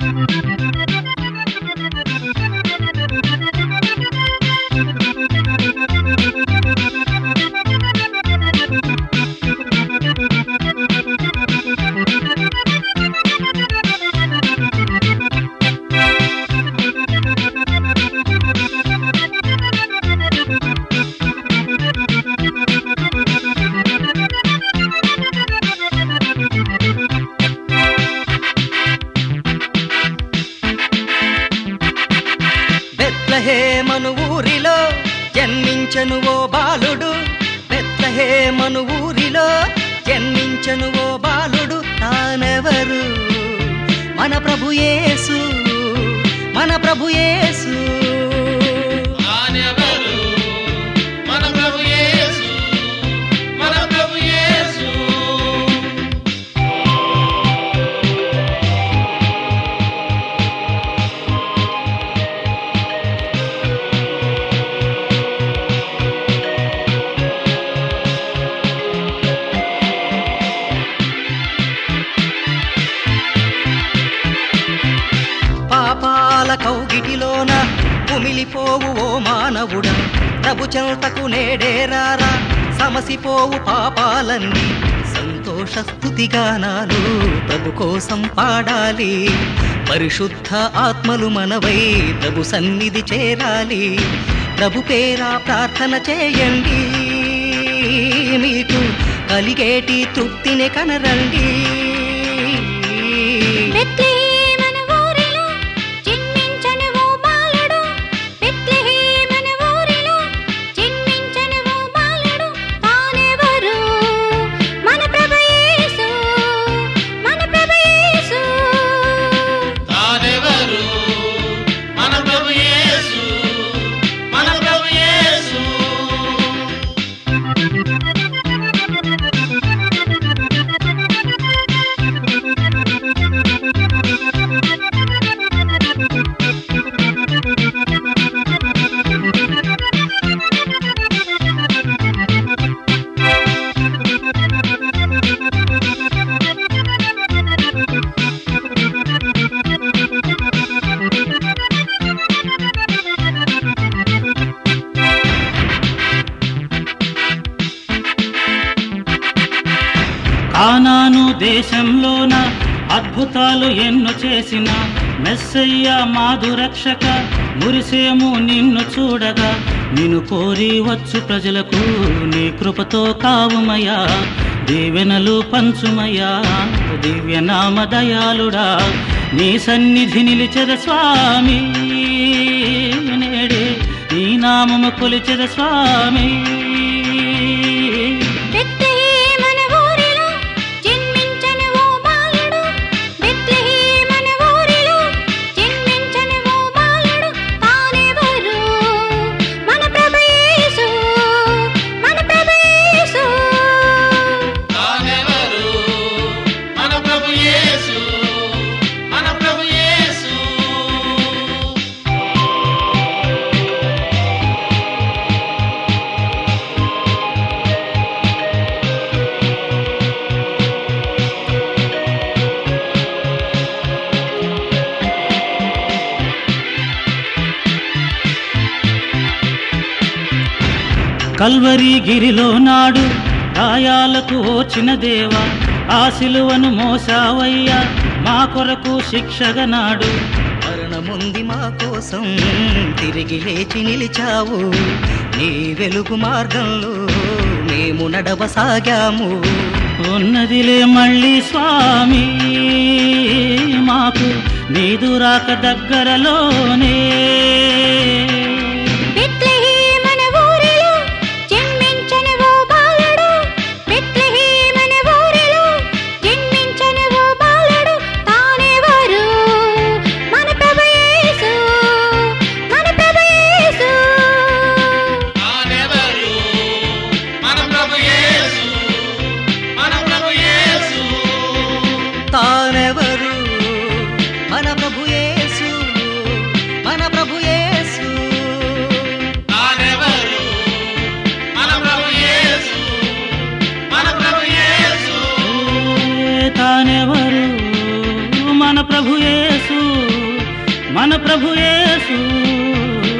బెత్లెహేమను ఊరిలో జన్మించెను ఓ బాలుడు, బెత్లెహేమను ఊరిలో జన్మించెను ఓ బాలుడు. తానెవరు? మన ప్రభు యేసు, మన ప్రభు యేసు. తానెవరు? మన ప్రభు యేసు, మన ప్రభు యేసు. పాపాల కౌగిటిలోన కుమిలిపోవు ఓ మానవుడా, ప్రభు చెంతకు నేడేరారా, సమసిపోవు పాపాలన్నీ. సంతోష స్తుతిగానాలు ప్రభు కోసం పాడాలి, పరిశుద్ధ ఆత్మలు మనవై ప్రభు సన్నిధి చేరాలి. ప్రభు పేరా ప్రార్థన చేయండి, మీకు కలిగేటి తృప్తిని కనరండి. కానాను దేశంలోన అద్భుతాలు ఎన్నో చేసిన మెస్సయ్య మాధురక్షక, మురిసేము నిన్ను చూడగా. నిన్ను కోరి వచ్చు ప్రజలకు నీ కృపతో కావుమయ్యా, దీవెనలు పంచుమయ్యా దివ్యనామ దయాళుడా. నీ సన్నిధి నిలిచెద స్వామి, నేడే నీ నామము కొలిచెద స్వామి. కల్వరి గిరిలో నాడు గాయాలకు ఓచిన దేవా, ఆ సిలువను మోసావయ్యా మా కొరకు శిక్షగా నాడు. మరణముంది మా కోసం తిరిగి లేచి నిలిచావు, నీ వెలుగు మార్గంలో మేము నడవసాగాము. ఉన్నదిలే మళ్ళీ స్వామి మాకు నీదు రాక దగ్గరలోనే. తానెవరు? మన ప్రభు యేసు, మన ప్రభు యేసు. మన ప్రభు యేసు